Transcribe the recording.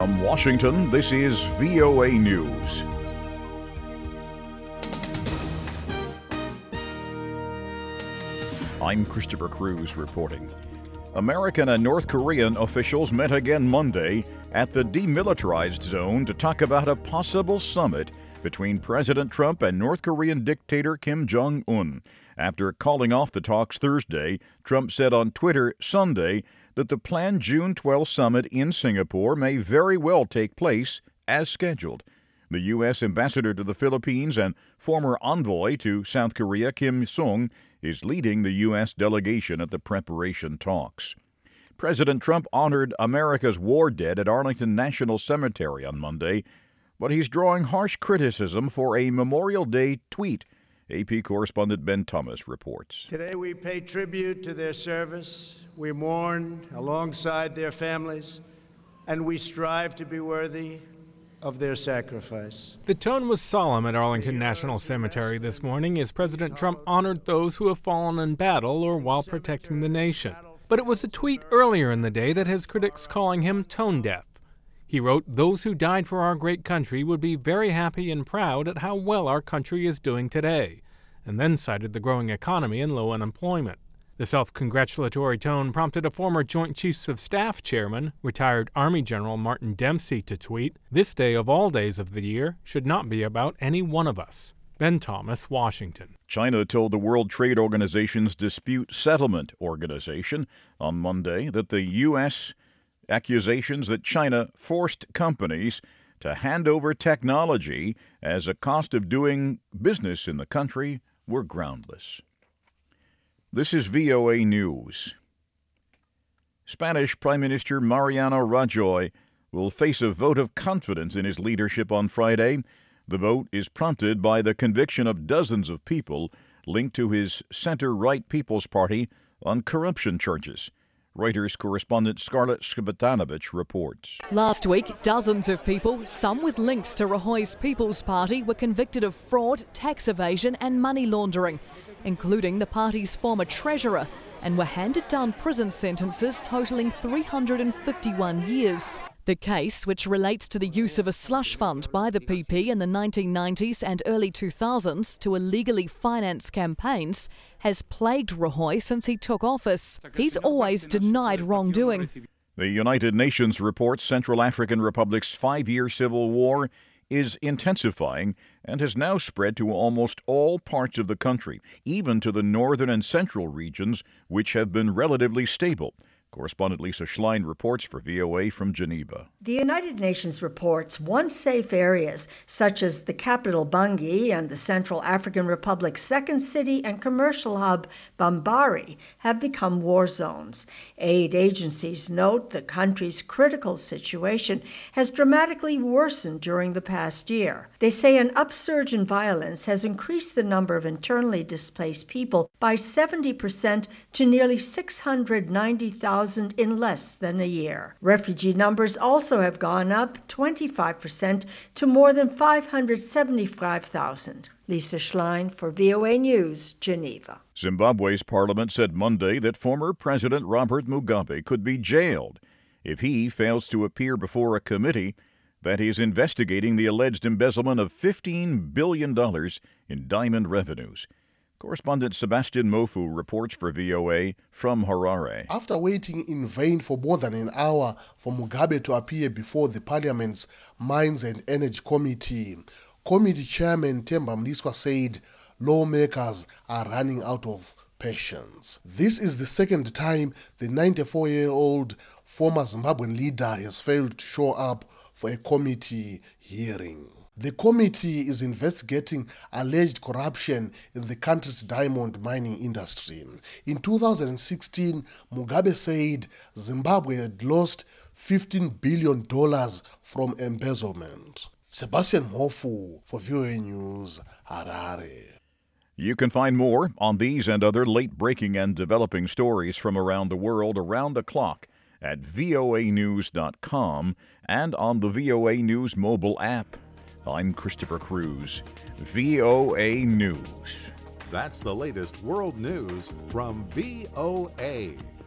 From Washington, this is VOA News. I'm Christopher Cruz reporting. American and North Korean officials met again Monday at the demilitarized zone to talk about a possible summit between President Trump and North Korean dictator Kim Jong-un. After calling off the talks Thursday, Trump said on Twitter Sunday that the planned June 12 summit in Singapore may very well take place as scheduled. The U.S. ambassador to the Philippines and former envoy to South Korea, Kim Sung, is leading the U.S. delegation at the preparation talks. President Trump honored America's war dead at Arlington National Cemetery on Monday, but he's drawing harsh criticism for a Memorial Day tweet. AP correspondent Ben Thomas reports. Today we pay tribute to their service, we mourn alongside their families, and we strive to be worthy of their sacrifice. The tone was solemn at Arlington National Cemetery this morning as President Trump honored those who have fallen in battle or while protecting the nation. But it was a tweet earlier in the day that has critics calling him tone deaf. He wrote, "Those who died for our great country would be very happy and proud at how well our country is doing today," and then cited the growing economy and low unemployment. The self-congratulatory tone prompted a former Joint Chiefs of Staff chairman, retired Army General Martin Dempsey, to tweet, "This day of all days of the year should not be about any one of us." Ben Thomas, Washington. China told the World Trade Organization's Dispute Settlement Organization on Monday that the U.S. accusations that China forced companies to hand over technology as a cost of doing business in the country were groundless. This is VOA News. Spanish Prime Minister Mariano Rajoy will face a vote of confidence in his leadership on Friday. The vote is prompted by the conviction of dozens of people linked to his center-right People's Party on corruption charges. Reuters correspondent Scarlett Skibatanovich reports. Last week, dozens of people, some with links to Rajoy's People's Party, were convicted of fraud, tax evasion and money laundering, including the party's former treasurer, and were handed down prison sentences totaling 351 years. The case, which relates to the use of a slush fund by the PP in the 1990s and early 2000s to illegally finance campaigns, has plagued Rajoy since he took office. He's always denied wrongdoing. The United Nations reports Central African Republic's 5-year civil war is intensifying and has now spread to almost all parts of the country, even to the northern and central regions, which have been relatively stable. Correspondent Lisa Schlein reports for VOA from Geneva. The United Nations reports once safe areas, such as the capital Bangui and the Central African Republic's second city and commercial hub, Bambari, have become war zones. Aid agencies note the country's critical situation has dramatically worsened during the past year. They say an upsurge in violence has increased the number of internally displaced people by 70% to nearly 690,000 in less than a year. Refugee numbers also have gone up 25% to more than 575,000. Lisa Schlein for VOA News, Geneva. Zimbabwe's parliament said Monday that former President Robert Mugabe could be jailed if he fails to appear before a committee that is investigating the alleged embezzlement of $15 billion in diamond revenues. Correspondent Sebastian Mofu reports for VOA from Harare. After waiting in vain for more than an hour for Mugabe to appear before the Parliament's Mines and Energy Committee, Committee Chairman Themba Mliswa said lawmakers are running out of patience. This is the second time the 94-year-old former Zimbabwean leader has failed to show up for a committee hearing. The committee is investigating alleged corruption in the country's diamond mining industry. In 2016, Mugabe said Zimbabwe had lost $15 billion from embezzlement. Sebastian Mofu for VOA News, Harare. You can find more on these and other late-breaking and developing stories from around the world around the clock at voanews.com and on the VOA News mobile app. I'm Christopher Cruz, VOA News. That's the latest world news from VOA.